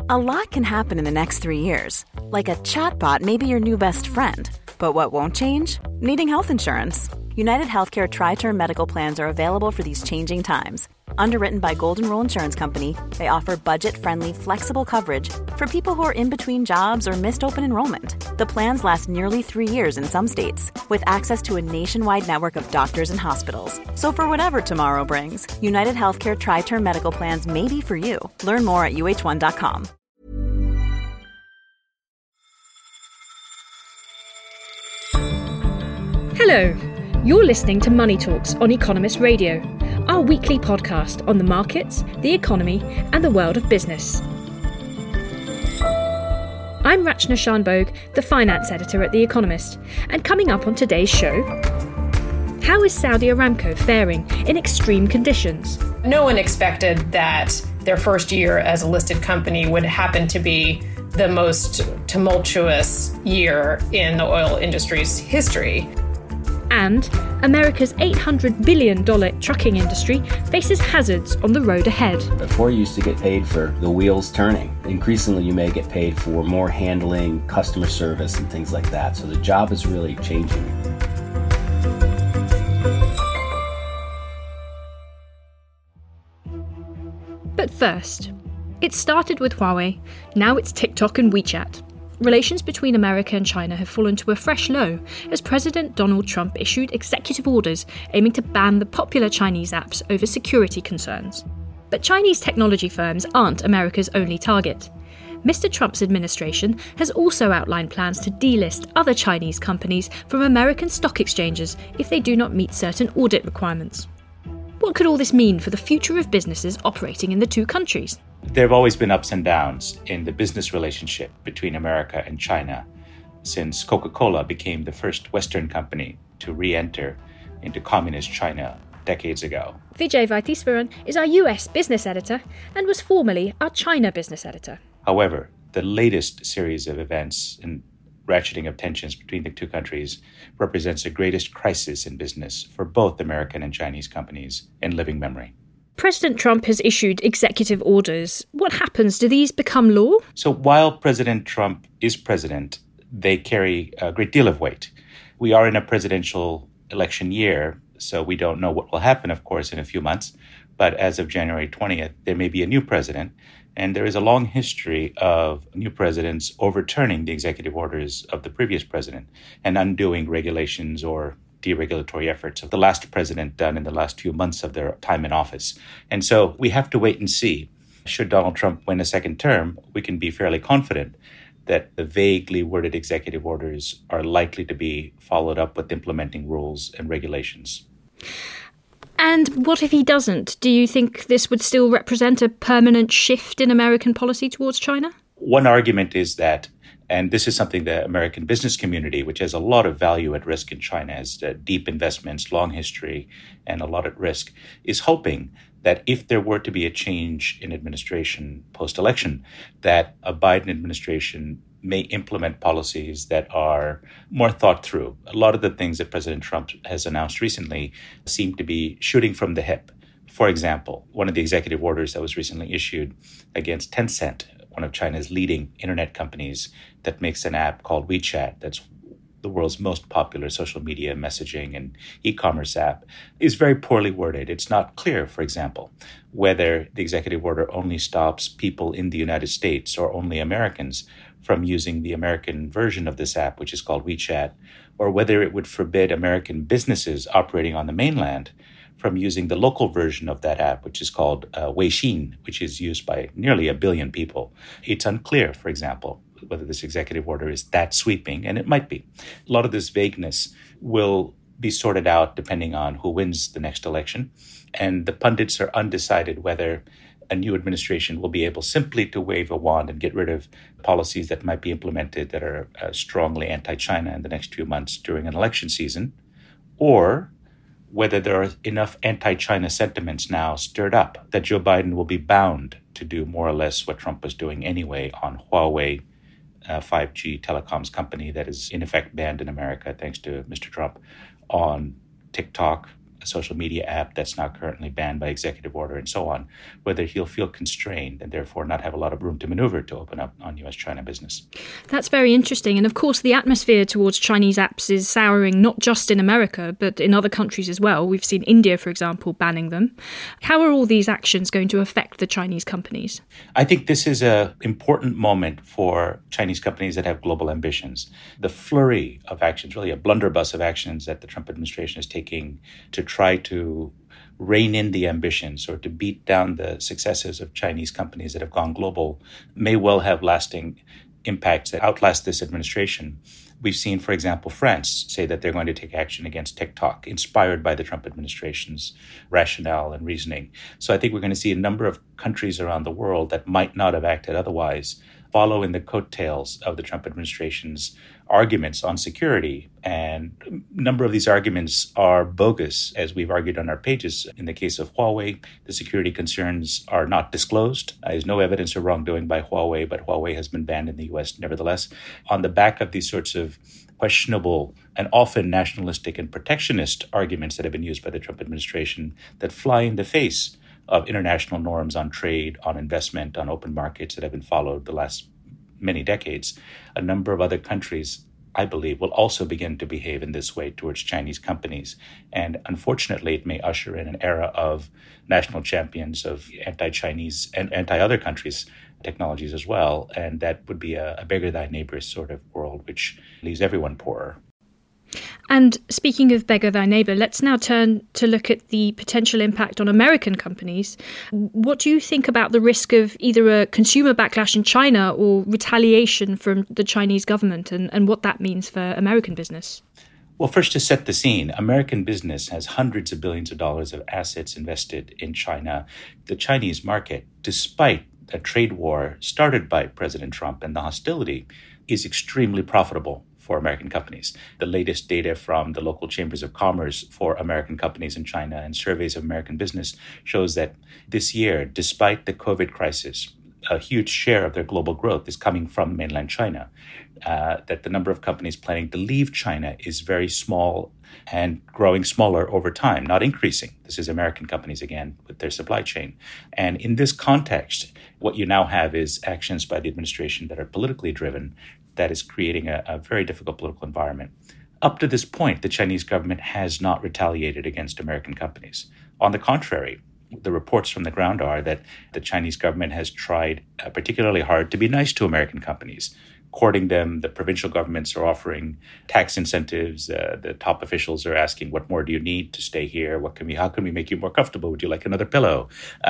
A lot can happen in the next 3 years. Like a chatbot may be your new best friend. But what won't change? Needing health insurance. United Healthcare Tri-Term Medical Plans are available for these changing times. Underwritten by Golden Rule Insurance Company, they offer budget-friendly, flexible coverage for people who are in between jobs or missed open enrollment. The plans last nearly 3 years in some states, with access to a nationwide network of doctors and hospitals. So for whatever tomorrow brings, United Healthcare Tri-Term Medical Plans may be for you. Learn more at uh1.com. Hello, you're listening to Money Talks on Economist Radio, our weekly podcast on the markets, the economy, and the world of business. I'm Rachna Shanbhogue, the finance editor at The Economist, and coming up on today's show, how is Saudi Aramco faring in extreme conditions? No one expected that their first year as a listed company would happen to be the most tumultuous year in the oil industry's history. And America's $800 billion trucking industry faces hazards on the road ahead. Before you used to get paid for the wheels turning. Increasingly, you may get paid for more handling, customer service, and things like that. So the job is really changing. But first, it started with Huawei, now it's TikTok and WeChat. Relations between America and China have fallen to a fresh low as President Donald Trump issued executive orders aiming to ban the popular Chinese apps over security concerns. But Chinese technology firms aren't America's only target. Mr. Trump's administration has also outlined plans to delist other Chinese companies from American stock exchanges if they do not meet certain audit requirements. What could all this mean for the future of businesses operating in the two countries? There have always been ups and downs in the business relationship between America and China since Coca-Cola became the first Western company to re-enter into communist China decades ago. Vijay Vaitheeswaran is our US business editor and was formerly our China business editor. However, the latest series of events and ratcheting of tensions between the two countries represents the greatest crisis in business for both American and Chinese companies in living memory. President Trump has issued executive orders. What happens? Do these become law? So while President Trump is president, they carry a great deal of weight. We are in a presidential election year, so we don't know what will happen, of course, in a few months. But as of January 20th, there may be a new president. And there is a long history of new presidents overturning the executive orders of the previous president and undoing regulations or deregulatory efforts of the last president done in the last few months of their time in office. And so we have to wait and see. Should Donald Trump win a second term, we can be fairly confident that the vaguely worded executive orders are likely to be followed up with implementing rules and regulations. And what if he doesn't? Do you think this would still represent a permanent shift in American policy towards China? One argument is that, and this is something the American business community, which has a lot of value at risk in China, has deep investments, long history, and a lot at risk, is hoping that if there were to be a change in administration post-election, that a Biden administration may implement policies that are more thought through. A lot of the things that President Trump has announced recently seem to be shooting from the hip. For example, one of the executive orders that was recently issued against Tencent, one of China's leading internet companies that makes an app called WeChat, that's the world's most popular social media messaging and e-commerce app, is very poorly worded. It's not clear, for example, whether the executive order only stops people in the United States or only Americans from using the American version of this app, which is called WeChat, or whether it would forbid American businesses operating on the mainland from using the local version of that app, which is called Weixin, which is used by nearly 1 billion people. It's unclear, for example, whether this executive order is that sweeping, and it might be. A lot of this vagueness will be sorted out depending on who wins the next election, and the pundits are undecided whether a new administration will be able simply to wave a wand and get rid of policies that might be implemented that are strongly anti-China in the next few months during an election season, or whether there are enough anti-China sentiments now stirred up that Joe Biden will be bound to do more or less what Trump was doing anyway on Huawei, 5G telecoms company that is in effect banned in America thanks to Mr. Trump, on TikTok, a social media app that's now currently banned by executive order and so on, whether he'll feel constrained and therefore not have a lot of room to maneuver to open up on US-China business. That's very interesting. And of course, the atmosphere towards Chinese apps is souring not just in America, but in other countries as well. We've seen India, for example, banning them. How are all these actions going to affect the Chinese companies? I think this is an important moment for Chinese companies that have global ambitions. The flurry of actions, really a blunderbuss of actions that the Trump administration is taking to try to rein in the ambitions or to beat down the successes of Chinese companies that have gone global may well have lasting impacts that outlast this administration. We've seen, for example, France say that they're going to take action against TikTok, inspired by the Trump administration's rationale and reasoning. So I think we're going to see a number of countries around the world that might not have acted otherwise follow in the coattails of the Trump administration's arguments on security. And a number of these arguments are bogus, as we've argued on our pages. In the case of Huawei, the security concerns are not disclosed. There's no evidence of wrongdoing by Huawei, but Huawei has been banned in the U.S. nevertheless. On the back of these sorts of questionable and often nationalistic and protectionist arguments that have been used by the Trump administration that fly in the face of international norms on trade, on investment, on open markets that have been followed the last many decades, a number of other countries, I believe, will also begin to behave in this way towards Chinese companies. And unfortunately, it may usher in an era of national champions of anti-Chinese and anti-other countries' technologies as well. And that would be a beggar thy neighbor sort of world, which leaves everyone poorer. And speaking of beggar thy neighbour, let's now turn to look at the potential impact on American companies. What do you think about the risk of either a consumer backlash in China or retaliation from the Chinese government and what that means for American business? Well, first, to set the scene, American business has hundreds of billions of dollars of assets invested in China. The Chinese market, despite a trade war started by President Trump and the hostility, is extremely profitable for American companies. The latest data from the local chambers of commerce for American companies in China and surveys of American business shows that this year, despite the COVID crisis, a huge share of their global growth is coming from mainland China. That the number of companies planning to leave China is very small and growing smaller over time, not increasing. This is American companies, again, with their supply chain. And in this context, what you now have is actions by the administration that are politically driven that is creating a very difficult political environment. Up to this point, the Chinese government has not retaliated against American companies. On the contrary, the reports from the ground are that the Chinese government has tried particularly hard to be nice to American companies, courting them. The provincial governments are offering tax incentives. The top officials are asking, what more do you need to stay here? How can we make you more comfortable? Would you like another pillow?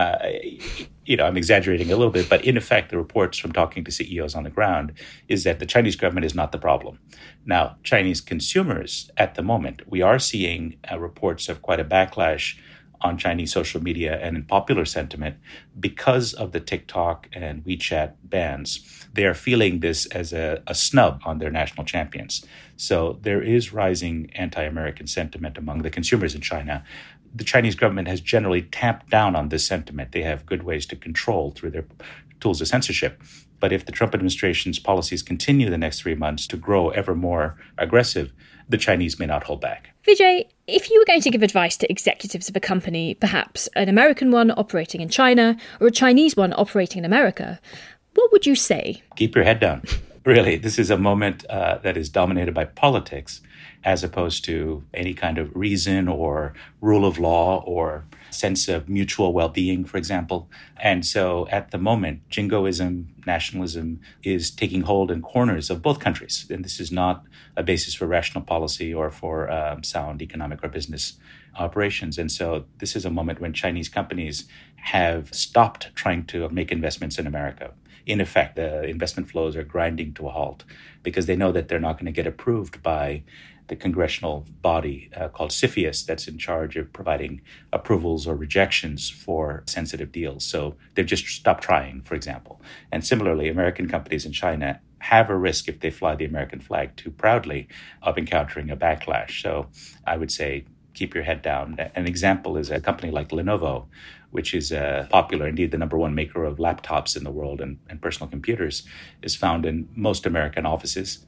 I'm exaggerating a little bit, but in effect, the reports from talking to CEOs on the ground is that the Chinese government is not the problem. Now, Chinese consumers at the moment, we are seeing reports of quite a backlash on Chinese social media and in popular sentiment because of the TikTok and WeChat bans. They are feeling this as a snub on their national champions. So there is rising anti-American sentiment among the consumers in China. The Chinese government has generally tamped down on this sentiment. They have good ways to control through their tools of censorship. But if the Trump administration's policies continue the next 3 months to grow ever more aggressive, the Chinese may not hold back. Vijay, if you were going to give advice to executives of a company, perhaps an American one operating in China or a Chinese one operating in America, what would you say? Keep your head down. Really, this is a moment that is dominated by politics as opposed to any kind of reason or rule of law or sense of mutual well-being, for example. And so at the moment, jingoism, nationalism is taking hold in corners of both countries. And this is not a basis for rational policy or for sound economic or business operations. And so this is a moment when Chinese companies have stopped trying to make investments in America. In effect, the investment flows are grinding to a halt because they know that they're not going to get approved by the congressional body called CFIUS that's in charge of providing approvals or rejections for sensitive deals. So they've just stopped trying, for example. And similarly, American companies in China have a risk if they fly the American flag too proudly of encountering a backlash. So I would say keep your head down. An example is a company like Lenovo, which is popular, indeed the number one maker of laptops in the world and personal computers, is found in most American offices.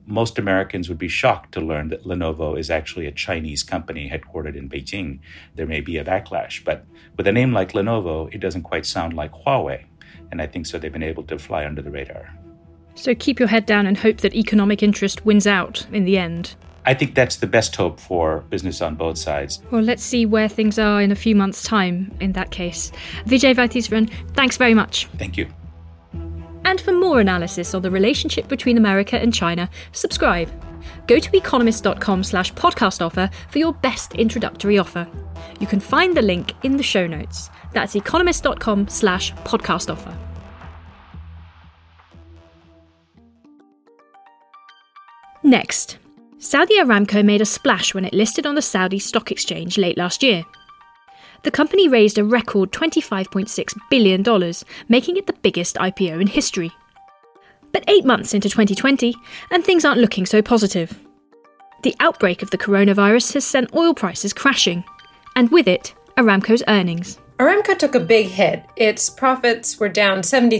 most Americans would be shocked to learn that Lenovo is actually a Chinese company headquartered in Beijing. There may be a backlash, but with a name like Lenovo, it doesn't quite sound like Huawei. And I think so they've been able to fly under the radar. So keep your head down and hope that economic interest wins out in the end. I think that's the best hope for business on both sides. Well, let's see where things are in a few months' time in that case. Vijay Vaitheeswaran, thanks very much. Thank you. And for more analysis on the relationship between America and China, subscribe. Go to economist.com/podcast offer for your best introductory offer. You can find the link in the show notes. That's economist.com/podcast offer. Next, Saudi Aramco made a splash when it listed on the Saudi Stock Exchange late last year. The company raised a record $25.6 billion, making it the biggest IPO in history. But 8 months into 2020, and things aren't looking so positive. The outbreak of the coronavirus has sent oil prices crashing, and with it, Aramco's earnings. Aramco took a big hit. Its profits were down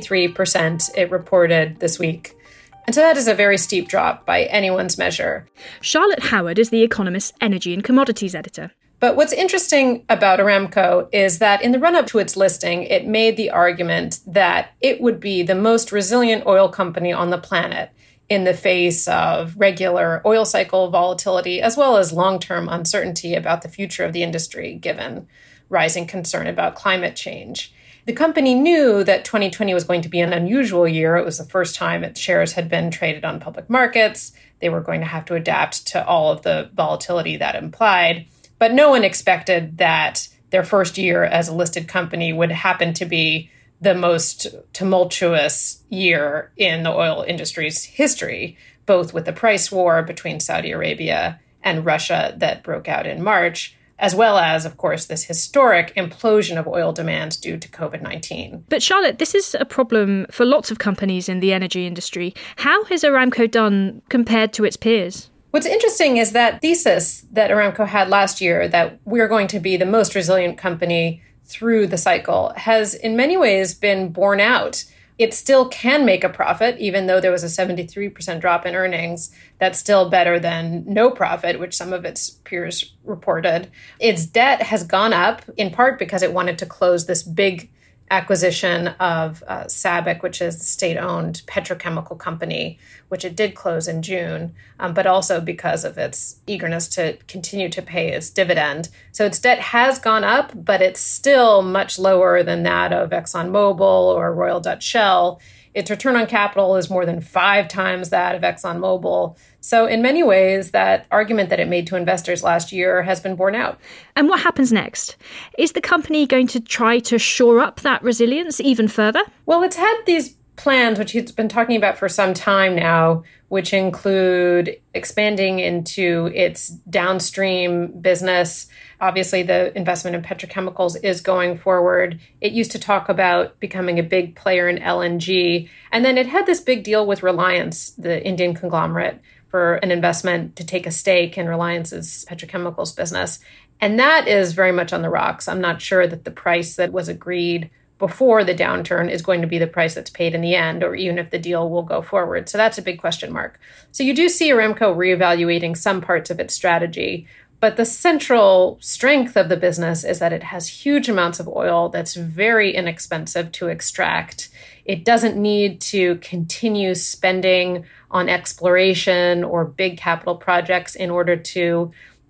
73%, it reported this week. And so that is a very steep drop by anyone's measure. Charlotte Howard is The Economist's energy and commodities editor. But what's interesting about Aramco is that in the run-up to its listing, it made the argument that it would be the most resilient oil company on the planet in the face of regular oil cycle volatility, as well as long-term uncertainty about the future of the industry, given rising concern about climate change. The company knew that 2020 was going to be an unusual year. It was the first time its shares had been traded on public markets. They were going to have to adapt to all of the volatility that implied. But no one expected that their first year as a listed company would happen to be the most tumultuous year in the oil industry's history, both with the price war between Saudi Arabia and Russia that broke out in March, as well as, of course, this historic implosion of oil demand due to COVID-19. But Charlotte, this is a problem for lots of companies in the energy industry. How has Aramco done compared to its peers? What's interesting is that thesis that Aramco had last year, that we're going to be the most resilient company through the cycle, has in many ways been borne out. It still can make a profit, even though there was a 73% drop in earnings. That's still better than no profit, which some of its peers reported. Its debt has gone up, in part because it wanted to close this big acquisition of SABIC, which is the state-owned petrochemical company, which it did close in June, but also because of its eagerness to continue to pay its dividend. So its debt has gone up, but it's still much lower than that of ExxonMobil or Royal Dutch Shell. Its return on capital is more than 5 times that of ExxonMobil. So in many ways, that argument that it made to investors last year has been borne out. And what happens next? Is the company going to try to shore up that resilience even further? Well, it's had these plans, which it's been talking about for some time now, which include expanding into its downstream business. Obviously, the investment in petrochemicals is going forward. It used to talk about becoming a big player in LNG. And then it had this big deal with Reliance, the Indian conglomerate, for an investment to take a stake in Reliance's petrochemicals business. And that is very much on the rocks. I'm not sure that the price that was agreed before the downturn is going to be the price that's paid in the end, or even if the deal will go forward. So that's a big question mark. So you do see Aramco reevaluating some parts of its strategy, but the central strength of the business is that it has huge amounts of oil that's very inexpensive to extract. It doesn't need to continue spending on exploration or big capital projects in order to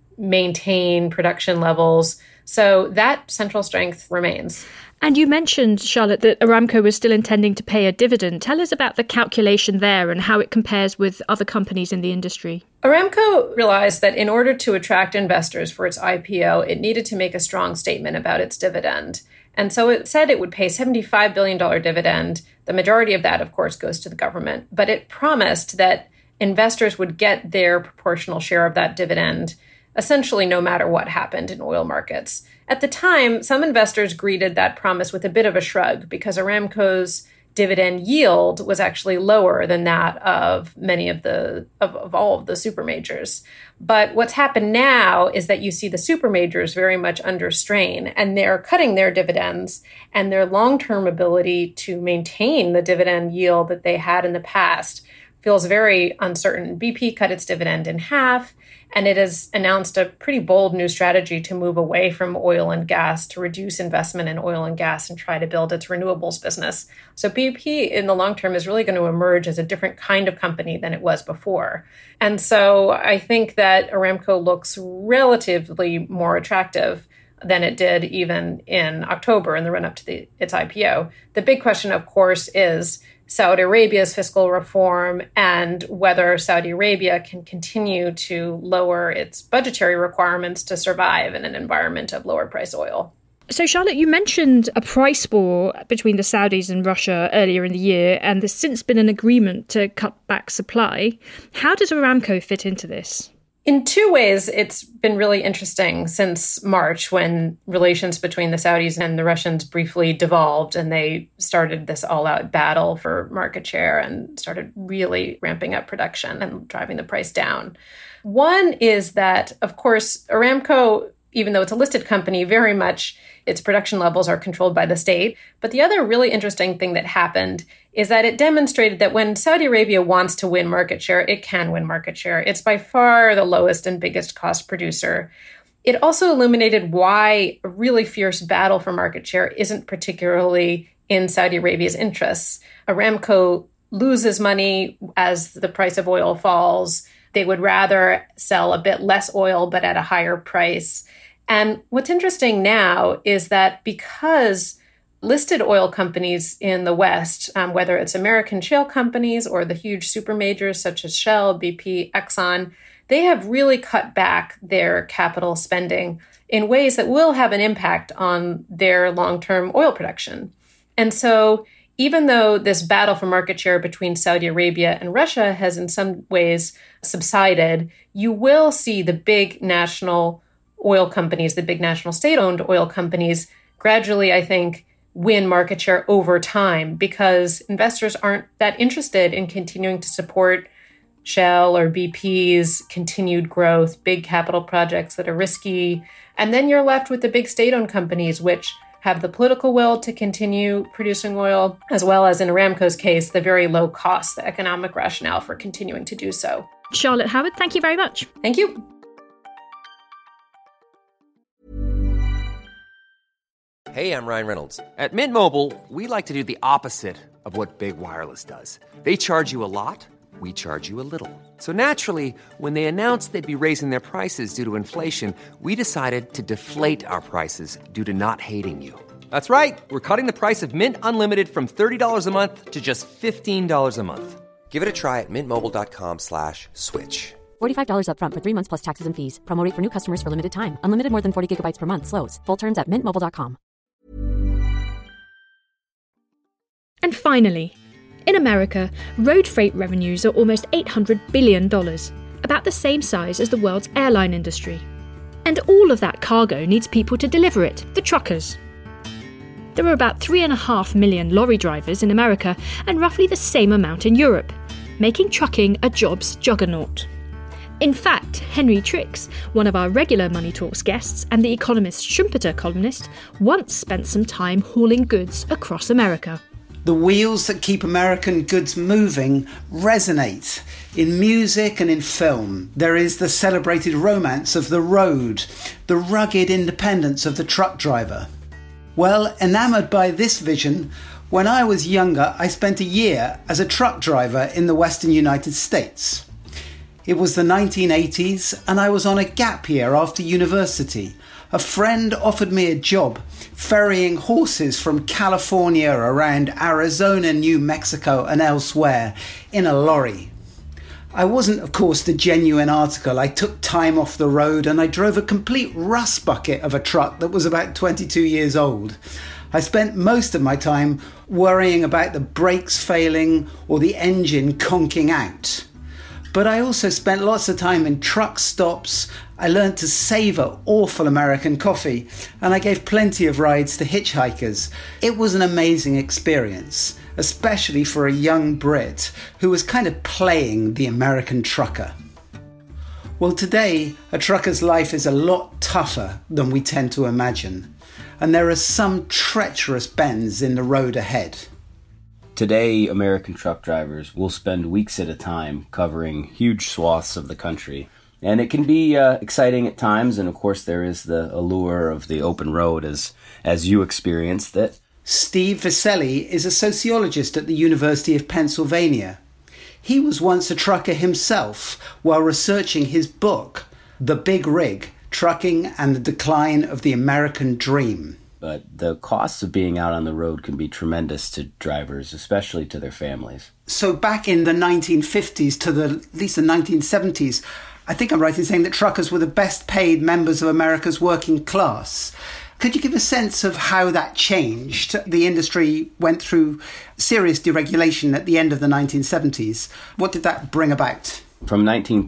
maintain production levels. So that central strength remains. And you mentioned, Charlotte, that Aramco was still intending to pay a dividend. Tell us about the calculation there and how it compares with other companies in the industry. Aramco realized that in order to attract investors for its IPO, it needed to make a strong statement about its dividend. And so it said it would pay $75 billion dividend. The majority of that, of course, goes to the government. But it promised that investors would get their proportional share of that dividend, essentially no matter what happened in oil markets. At the time, some investors greeted that promise with a bit of a shrug because Aramco's dividend yield was actually lower than that of many of all of the super majors. But what's happened now is that you see the super majors very much under strain, and they're cutting their dividends, and their long-term ability to maintain the dividend yield that they had in the past feels very uncertain. BP cut its dividend in half, and it has announced a pretty bold new strategy to move away from oil and gas, to reduce investment in oil and gas and try to build its renewables business. So BP in the long term is really going to emerge as a different kind of company than it was before. And so I think that Aramco looks relatively more attractive than it did even in October in the run-up to its IPO. The big question, of course, is Saudi Arabia's fiscal reform and whether Saudi Arabia can continue to lower its budgetary requirements to survive in an environment of lower price oil. So, Charlotte, you mentioned a price war between the Saudis and Russia earlier in the year, and there's since been an agreement to cut back supply. How does Aramco fit into this? In two ways, it's been really interesting since March, when relations between the Saudis and the Russians briefly devolved and they started this all-out battle for market share and started really ramping up production and driving the price down. One is that, of course, Aramco, even though it's a listed company, very much its production levels are controlled by the state. But the other really interesting thing that happened is that it demonstrated that when Saudi Arabia wants to win market share, it can win market share. It's by far the lowest and biggest cost producer. It also illuminated why a really fierce battle for market share isn't particularly in Saudi Arabia's interests. Aramco loses money as the price of oil falls. They would rather sell a bit less oil, but at a higher price. And what's interesting now is that because listed oil companies in the West, whether it's American shale companies or the huge super majors such as Shell, BP, Exxon, they have really cut back their capital spending in ways that will have an impact on their long-term oil production. And so even though this battle for market share between Saudi Arabia and Russia has in some ways subsided, you will see the big national oil companies, the big national state-owned oil companies, gradually, I think, win market share over time because investors aren't that interested in continuing to support Shell or BP's continued growth, big capital projects that are risky. And then you're left with the big state-owned companies, which have the political will to continue producing oil, as well as in Aramco's case, the very low cost, the economic rationale for continuing to do so. Charlotte Howard, thank you very much. Thank you. Hey, I'm Ryan Reynolds. At Mint Mobile, we like to do the opposite of what Big Wireless does. They charge you a lot, we charge you a little. So naturally, when they announced they'd be raising their prices due to inflation, we decided to deflate our prices due to not hating you. That's right. We're cutting the price of Mint Unlimited from $30 a month to just $15 a month. Give it a try at mintmobile.com/switch. $45 up front for 3 months plus taxes and fees. Promo rate for new customers for limited time. Unlimited more than 40 gigabytes per month slows. Full terms at mintmobile.com. And finally, in America, road freight revenues are almost $800 billion, about the same size as the world's airline industry. And all of that cargo needs people to deliver it, the truckers. There are about 3.5 million lorry drivers in America and roughly the same amount in Europe, making trucking a jobs juggernaut. In fact, Henry Tricks, one of our regular Money Talks guests and The Economist's Schumpeter columnist, once spent some time hauling goods across America. The wheels that keep American goods moving resonate. In music and in film, there is the celebrated romance of the road, the rugged independence of the truck driver. Well, enamoured by this vision, when I was younger, I spent a year as a truck driver in the Western United States. It was the 1980s and I was on a gap year after university. A friend offered me a job ferrying horses from California around Arizona, New Mexico and elsewhere in a lorry. I wasn't, of course, the genuine article. I took time off the road and I drove a complete rust bucket of a truck that was about 22 years old. I spent most of my time worrying about the brakes failing or the engine conking out. But I also spent lots of time in truck stops. I learned to savour awful American coffee, and I gave plenty of rides to hitchhikers. It was an amazing experience, especially for a young Brit who was kind of playing the American trucker. Well, today, a trucker's life is a lot tougher than we tend to imagine, and there are some treacherous bends in the road ahead. Today, American truck drivers will spend weeks at a time covering huge swaths of the country. And it can be exciting at times, and of course there is the allure of the open road as you experienced it. Steve Viscelli is a sociologist at the University of Pennsylvania. He was once a trucker himself while researching his book, The Big Rig, Trucking and the Decline of the American Dream. But the costs of being out on the road can be tremendous to drivers, especially to their families. So back in the 1950s to at least the 1970s, I think I'm right in saying that truckers were the best paid members of America's working class. Could you give a sense of how that changed? The industry went through serious deregulation at the end of the 1970s. What did that bring about? From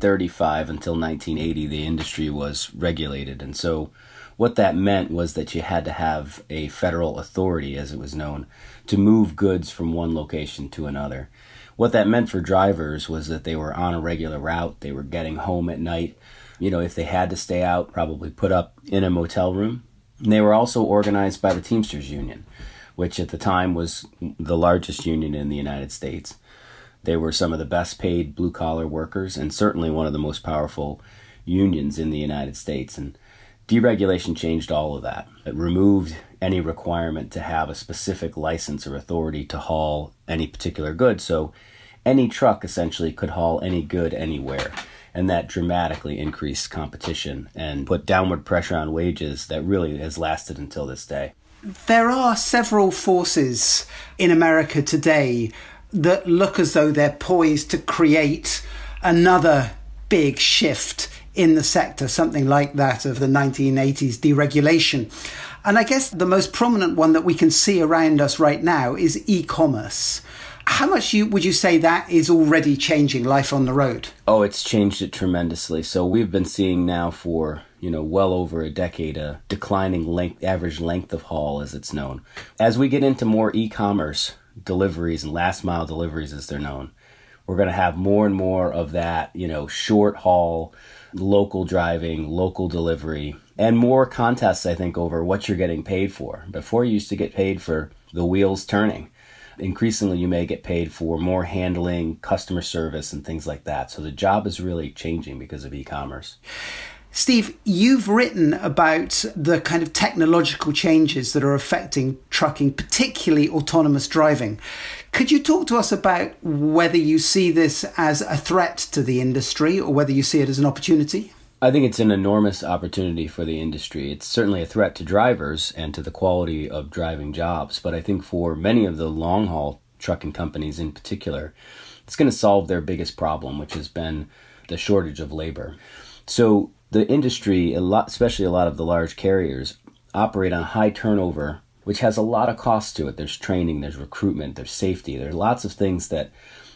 1935 until 1980, the industry was regulated. And so what that meant was that you had to have a federal authority, as it was known, to move goods from one location to another. What that meant for drivers was that they were on a regular route, they were getting home at night. You know, if they had to stay out, probably put up in a motel room. And they were also organized by the Teamsters Union, which at the time was the largest union in the United States. They were some of the best paid blue-collar workers and certainly one of the most powerful unions in the United States. And deregulation changed all of that. It removed any requirement to have a specific license or authority to haul any particular good. So any truck essentially could haul any good anywhere. And that dramatically increased competition and put downward pressure on wages that really has lasted until this day. There are several forces in America today that look as though they're poised to create another big shift in the sector, something like that of the 1980s deregulation. And I guess the most prominent one that we can see around us right now is e-commerce. How much would you say that is already changing life on the road? Oh, it's changed it tremendously. So we've been seeing now for, well over a decade, a declining average length of haul, as it's known. As we get into more e-commerce deliveries and last mile deliveries, as they're known, we're going to have more and more of that, short haul, local driving, local delivery, and more contests, I think, over what you're getting paid for. Before, you used to get paid for the wheels turning. Increasingly, you may get paid for more handling, customer service, and things like that. So the job is really changing because of e-commerce. Steve, you've written about the kind of technological changes that are affecting trucking, particularly autonomous driving. Could you talk to us about whether you see this as a threat to the industry or whether you see it as an opportunity? I think it's an enormous opportunity for the industry. It's certainly a threat to drivers and to the quality of driving jobs. But I think for many of the long-haul trucking companies in particular, it's going to solve their biggest problem, which has been the shortage of labor. So the industry, especially a lot of the large carriers, operate on high turnover, which has a lot of costs to it. There's training, there's recruitment, there's safety. There's lots of things that,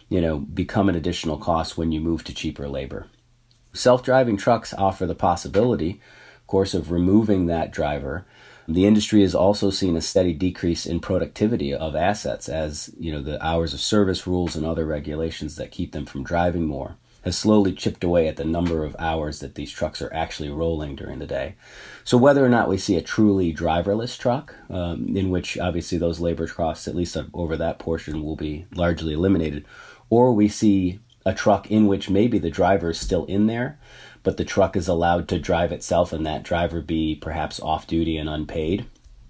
become an additional cost when you move to cheaper labor. Self-driving trucks offer the possibility, of course, of removing that driver. The industry has also seen a steady decrease in productivity of assets as, the hours of service rules and other regulations that keep them from driving more has slowly chipped away at the number of hours that these trucks are actually rolling during the day. So whether or not we see a truly driverless truck, in which obviously those labor costs, at least over that portion, will be largely eliminated, or we see a truck in which maybe the driver is still in there, but the truck is allowed to drive itself and that driver be perhaps off-duty and unpaid,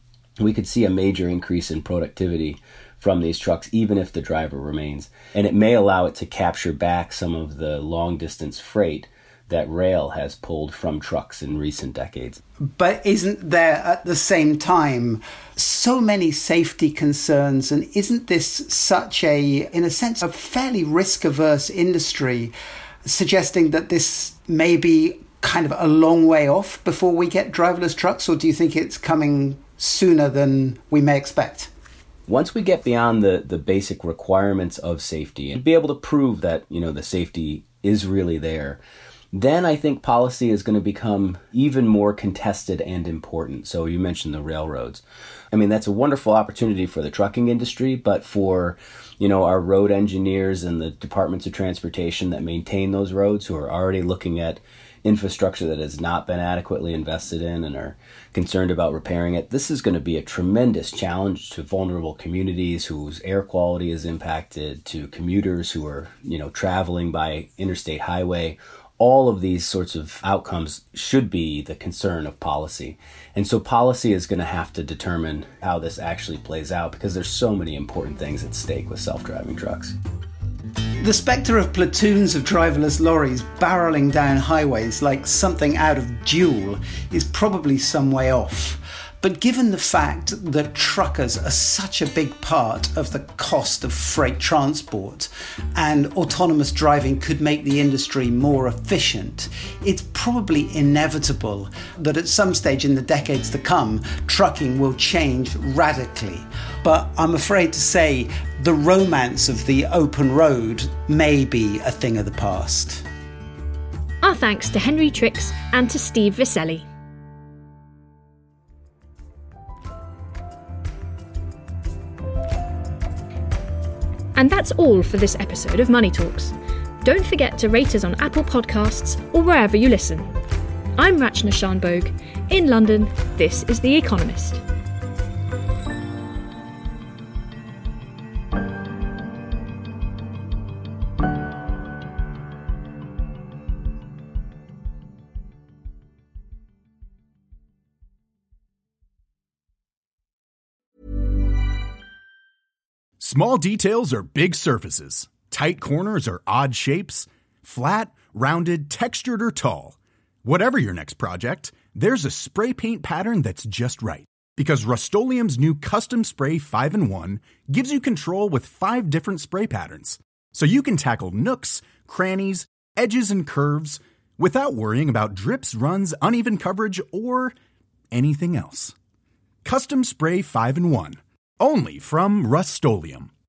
we could see a major increase in productivity from these trucks, even if the driver remains. And it may allow it to capture back some of the long-distance freight that rail has pulled from trucks in recent decades. But isn't there at the same time so many safety concerns, and isn't this such in a sense, a fairly risk-averse industry, suggesting that this may be kind of a long way off before we get driverless trucks, or do you think it's coming sooner than we may expect? Once we get beyond the basic requirements of safety and be able to prove that, the safety is really there, then I think policy is going to become even more contested and important. So you mentioned the railroads. I mean, that's a wonderful opportunity for the trucking industry, but for, our road engineers and the departments of transportation that maintain those roads, who are already looking at infrastructure that has not been adequately invested in and are concerned about repairing it, this is going to be a tremendous challenge to vulnerable communities whose air quality is impacted, to commuters who are, traveling by interstate highway. All of these sorts of outcomes should be the concern of policy. And so policy is going to have to determine how this actually plays out, because there's so many important things at stake with self-driving trucks. The spectre of platoons of driverless lorries barreling down highways like something out of Duel is probably some way off. But given the fact that truckers are such a big part of the cost of freight transport and autonomous driving could make the industry more efficient, it's probably inevitable that at some stage in the decades to come, trucking will change radically. But I'm afraid to say the romance of the open road may be a thing of the past. Our thanks to Henry Trix and to Steve Viscelli. And that's all for this episode of Money Talks. Don't forget to rate us on Apple Podcasts or wherever you listen. I'm Rachna Shanbhogue. In London, this is The Economist. Small details are big surfaces. Tight corners are odd shapes. Flat, rounded, textured, or tall. Whatever your next project, there's a spray paint pattern that's just right. Because Rust-Oleum's new Custom Spray 5-in-1 gives you control with 5 different spray patterns. So you can tackle nooks, crannies, edges, and curves without worrying about drips, runs, uneven coverage, or anything else. Custom Spray 5-in-1. Only from Rust-Oleum.